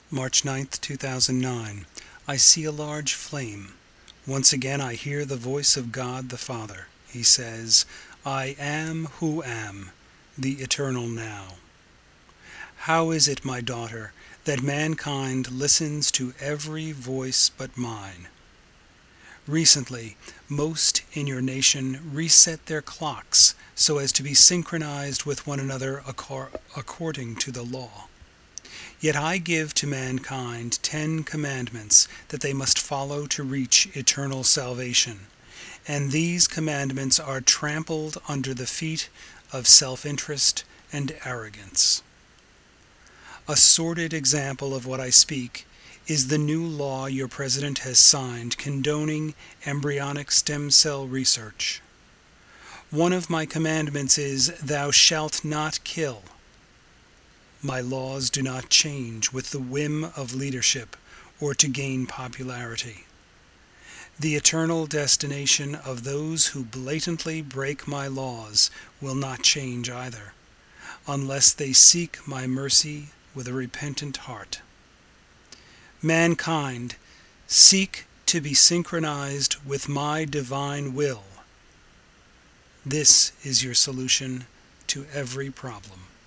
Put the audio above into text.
March 9th, 2009. I see a large flame. Once again I hear the voice of God the Father. He says, I am who am, the eternal now. How is it, my daughter, that mankind listens to every voice but mine? Recently, most in your nation reset their clocks so as to be synchronized with one another according to the law. Yet I give to mankind 10 commandments that they must follow to reach eternal salvation, and these commandments are trampled under the feet of self-interest and arrogance. A sordid example of what I speak is the new law your president has signed condoning embryonic stem cell research. One of my commandments is, "Thou shalt not kill." My laws do not change with the whim of leadership or to gain popularity. The eternal destination of those who blatantly break my laws will not change either, unless they seek my mercy with a repentant heart. Mankind, seek to be synchronized with my divine will. This is your solution to every problem.